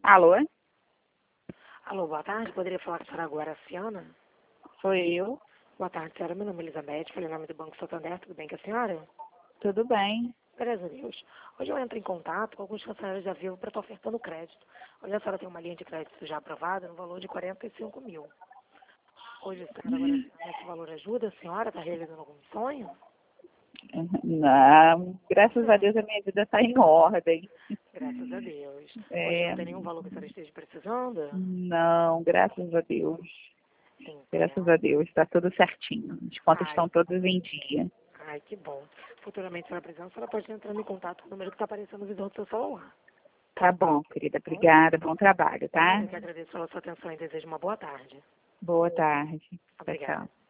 Alô? Alô, boa tarde. Poderia falar com a senhora agora, Ciana? Sou eu. Boa tarde, senhora. Meu nome é Elizabeth, falei em nome do Banco Santander. Tudo bem com a senhora? Tudo bem? Graças a Deus. Hoje eu entro em contato com alguns funcionários da Vivo para estar ofertando crédito. Hoje a senhora tem uma linha de crédito já aprovada no valor de 45 mil. Hoje a senhora agora, esse valor ajuda a senhora? Está realizando algum sonho? Não, graças a Deus a minha vida está em ordem. Graças a Deus. Hoje não É, tem nenhum valor que a senhora esteja precisando? não, graças a Deus. Graças Entendo. a Deus, está tudo certinho. As contas Ai, estão todas em dia. ai, que bom. Futuramente, se a senhora precisar, a senhora pode estar entrando em contato com o número que está aparecendo no visor do seu celular. Tá bom, querida. Tá bom? Obrigada. Bom trabalho, tá? Eu que agradeço pela sua atenção e desejo uma boa tarde. Boa tarde. Tchau, Obrigada. tchau.